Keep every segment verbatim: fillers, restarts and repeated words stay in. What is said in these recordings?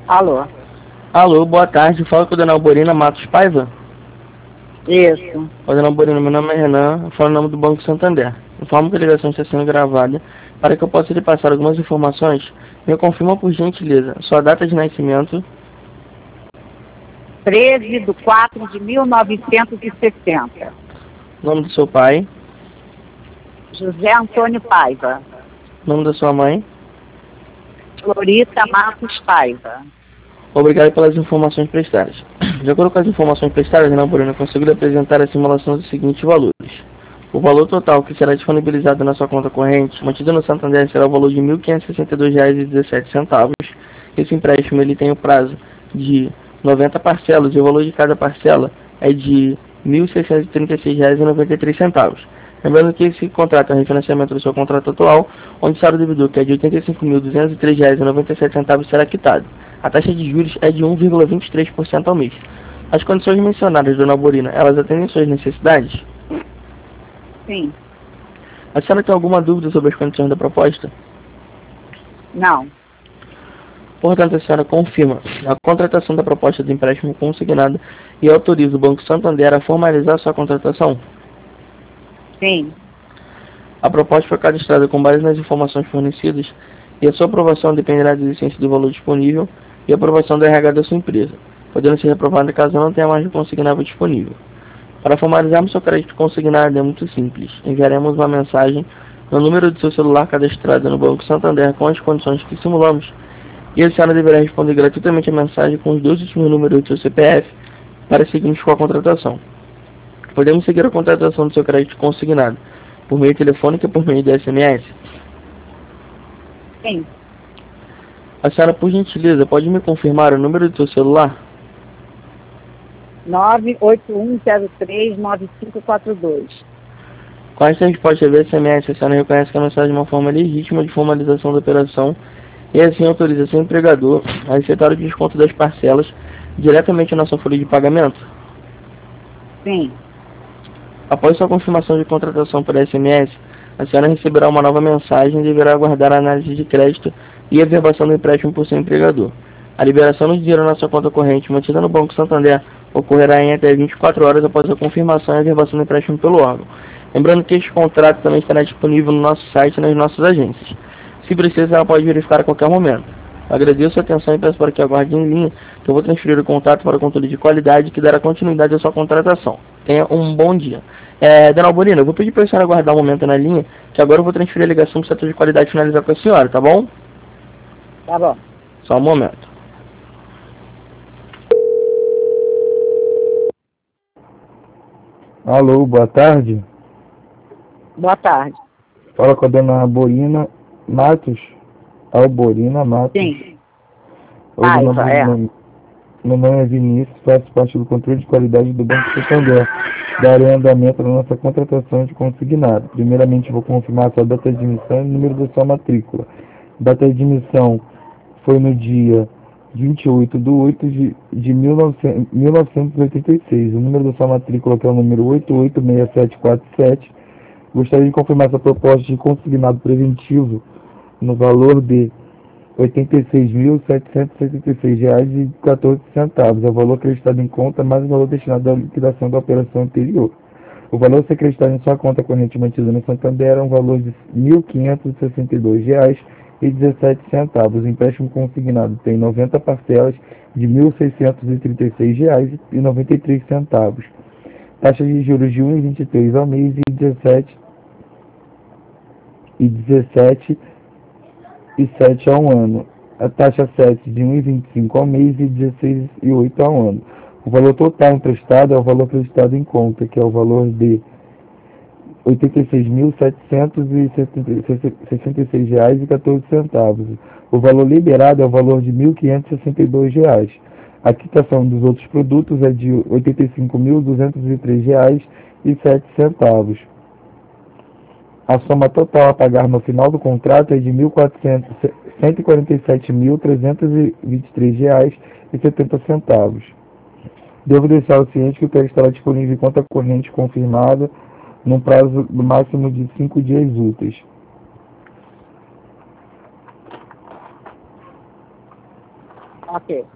Alô? Alô, boa tarde. Fala com a dona Alborina Matos Paiva. Isso. Oi, dona Alborina, meu nome é Renan, eu falo em nome do Banco Santander. Informo que a ligação está sendo gravada para que eu possa lhe passar algumas informações. Me confirma, por gentileza, sua data de nascimento, treze de quatro de mil novecentos e sessenta. nome do seu pai, José Antônio Paiva. nome da sua mãe. Florita Matos Paiva. Obrigado pelas informações prestadas. De acordo com as informações prestadas, dona Alborina, eu consigo lhe apresentar a simulação dos seguintes valores. O valor total que será disponibilizado na sua conta corrente, mantido no Santander, será o valor de mil quinhentos e sessenta e dois reais e dezessete centavos. Esse empréstimo ele tem o prazo de noventa parcelas e o valor de cada parcela é de mil seiscentos e trinta e seis reais e noventa e três centavos. Lembrando que esse contrato é um refinanciamento do seu contrato atual, onde o saldo devedor, que é de oitenta e cinco mil duzentos e três reais e noventa e sete centavos, será quitado. A taxa de juros é de um vírgula vinte e três por cento ao mês. As condições mencionadas, dona Alborina, elas atendem suas necessidades? Sim. A senhora tem alguma dúvida sobre as condições da proposta? Não. Portanto, a senhora confirma a contratação da proposta de empréstimo consignado e autoriza o Banco Santander a formalizar sua contratação? Sim. A proposta foi cadastrada com base nas informações fornecidas e a sua aprovação dependerá da existência do valor disponível e a aprovação do R H da sua empresa, podendo ser reprovada caso não tenha mais de consignável disponível. Para formalizarmos seu crédito consignado é muito simples. Enviaremos uma mensagem no número do seu celular cadastrado no Banco Santander com as condições que simulamos e a senhora deverá responder gratuitamente a mensagem com os dois últimos números do seu C P F para seguirmos com a contratação. Podemos seguir a contratação do seu crédito consignado por meio telefônico e por meio de S M S. Sim. A senhora, por gentileza, pode me confirmar o número do seu celular? nove oito um zero três nove cinco quatro dois. Com essa resposta via S M S, a senhora reconhece que a mensagem é uma forma legítima de formalização da operação e assim autoriza seu empregador a aceitar o desconto das parcelas diretamente na sua folha de pagamento? Sim. Após sua confirmação de contratação por S M S, a senhora receberá uma nova mensagem e deverá aguardar a análise de crédito e a verbação do empréstimo por seu empregador. A liberação do dinheiro na sua conta corrente mantida no Banco Santander ocorrerá em até vinte e quatro horas após a confirmação e a verbação do empréstimo pelo órgão. Lembrando que este contrato também estará disponível no nosso site e nas nossas agências. Se precisa, ela pode verificar a qualquer momento. Agradeço a atenção e peço para que aguarde em linha, que eu vou transferir o contato para o controle de qualidade que dará continuidade à sua contratação. Tenha um bom dia. É, dona Alborina, eu vou pedir para a senhora aguardar um momento na linha, que agora eu vou transferir a ligação para o setor de qualidade finalizar com a senhora, tá bom? Tá bom. Só um momento. Alô, boa tarde. Boa tarde. Fala com a dona Alborina Matos. Alborina Matos. Sim. Oi, dona Paiva, é. Alborina. Meu nome é Vinícius, faço parte do controle de qualidade do Banco Santander. Darei andamento na nossa contratação de consignado. Primeiramente, vou confirmar a sua data de emissão e o número da sua matrícula. Data de emissão foi no dia vinte e oito de oito de mil novecentos e oitenta e seis. O número da sua matrícula, que é o número oito oito seis sete quatro sete. Gostaria de confirmar essa proposta de consignado preventivo no valor de oitenta e seis mil setecentos e setenta e seis reais e quatorze centavos. É o valor acreditado em conta mais o valor destinado à liquidação da operação anterior. O valor a ser acreditado em sua conta corrente mantida no Santander é um valor de mil quinhentos e sessenta e dois reais e dezessete centavos. O empréstimo consignado tem noventa parcelas de mil seiscentos e trinta e seis reais e noventa e três centavos. Taxa de juros de um vírgula vinte e três ao mês e dezessete e dezessete e sete ao ano. A taxa sete de um vírgula vinte e cinco ao mês e dezesseis e oito ao ano. O valor total emprestado é o valor acreditado em conta, que é o valor de oitenta e seis mil setecentos e sessenta e seis reais e quatorze centavos. O valor liberado é o valor de mil quinhentos e sessenta e dois reais. A quitação dos outros produtos é de oitenta e cinco mil duzentos e três reais e sete centavos. A soma total a pagar no final do contrato é de cento e quarenta e sete mil trezentos e vinte e três reais e setenta centavos. Devo deixar o ciente que o crédito estará disponível em conta corrente confirmada num prazo máximo de cinco dias úteis. Ok.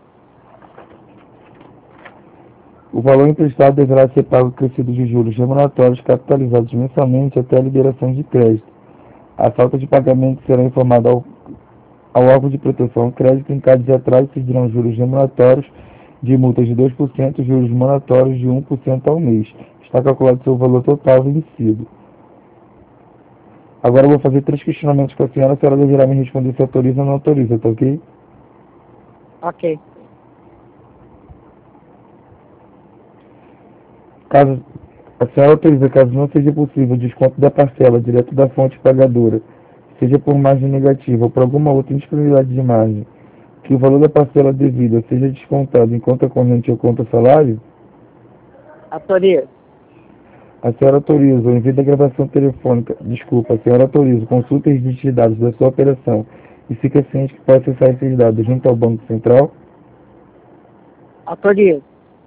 O valor emprestado deverá ser pago crescido de juros remuneratórios capitalizados mensalmente até a liberação de crédito. A falta de pagamento será informada ao, ao órgão de proteção ao crédito. Em caso de atraso, seguirão juros remuneratórios de multas de dois por cento, juros moratórios de um por cento ao mês. Está calculado seu valor total vencido. Agora eu vou fazer três questionamentos com a senhora. A senhora deverá me responder se autoriza ou não autoriza, tá ok? Ok. Caso a senhora autoriza, caso não seja possível o desconto da parcela direto da fonte pagadora, seja por margem negativa ou por alguma outra indisponibilidade de margem, que o valor da parcela devida seja descontado em conta corrente ou conta salário, Autorizo. a senhora autoriza o envio da gravação telefônica, desculpa, a senhora autoriza, consulta os registros de dados da sua operação e fica ciente que pode acessar esses dados junto ao Banco Central. Autorizo.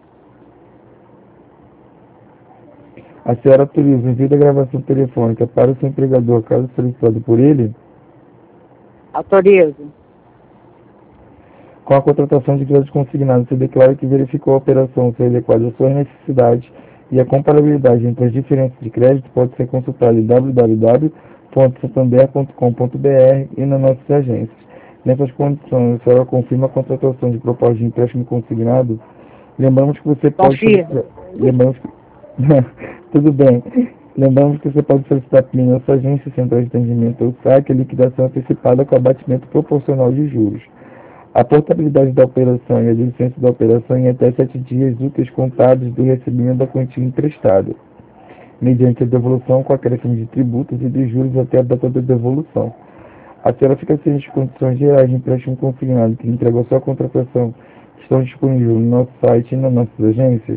A senhora autoriza o envio da gravação telefônica para o seu empregador, caso solicitado por ele. Autorizo. Com a contratação de crédito consignado, se declara que verificou a operação ser adequada às suas necessidades e a comparabilidade entre as diferenças de crédito pode ser consultada em w w w ponto santander ponto com ponto b r e nas nossas agências. Nessas condições, a senhora confirma a contratação de proposta de empréstimo consignado. Lembramos que você pode... Confirmo. Lembramos que... Tudo bem. Lembramos que você pode solicitar por nossa agência, central de atendimento ou saque, a liquidação antecipada com abatimento proporcional de juros. A portabilidade da operação e a licença da operação em até sete dias úteis contados do recebimento da quantia emprestada, mediante a devolução com acréscimo de tributos e de juros até a data da devolução. A senhora fica ciente de condições gerais de empréstimo consignado que entrega a sua contratação estão disponíveis no nosso site e nas nossas agências?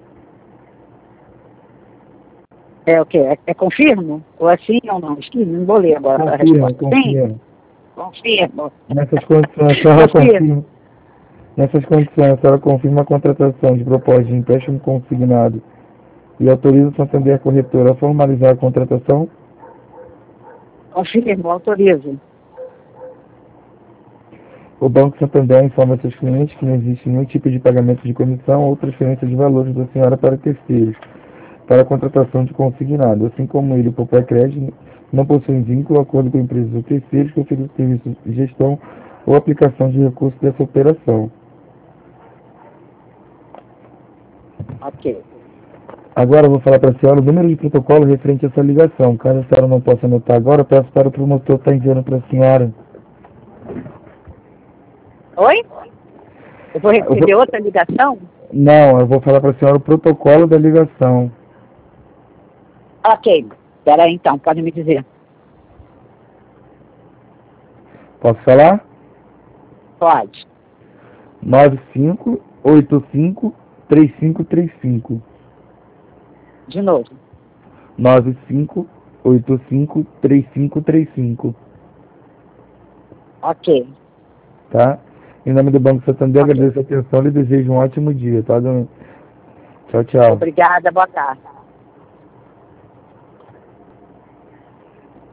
É o quê? É, é confirmo? Ou é sim ou não? Esqueci, não vou ler agora a Confirma, resposta. confirma. Sim? Confirmo. Nessas condições, a senhora Confirmo. confirma. Nessas condições, a senhora confirma a contratação de proposta de empréstimo consignado e autoriza o Santander Corretora a formalizar a contratação? Confirmo, autorizo. O Banco Santander informa seus clientes que não existe nenhum tipo de pagamento de comissão ou transferência de valores da senhora para terceiros para a contratação de consignado, assim como ele, o próprio crédito, não possui vínculo, acordo com empresas ou terceiros que oferecem serviços de gestão ou aplicação de recursos dessa operação. Ok. Agora eu vou falar para a senhora o número de protocolo referente a essa ligação. Caso a senhora não possa anotar agora, eu peço para o promotor estar enviando para a senhora. Oi? Eu vou receber Eu vou- outra ligação? Não, eu vou falar para a senhora o protocolo da ligação. Ok. Espera aí então, pode me dizer. Posso falar? Pode. nove cinco oito cinco três cinco três cinco. De novo. nove cinco oito cinco três cinco três cinco. Ok. Tá? Em nome do Banco Santander, Ok. agradeço a atenção e desejo um ótimo dia, tá, dona? Tchau, tchau. Obrigada, boa tarde.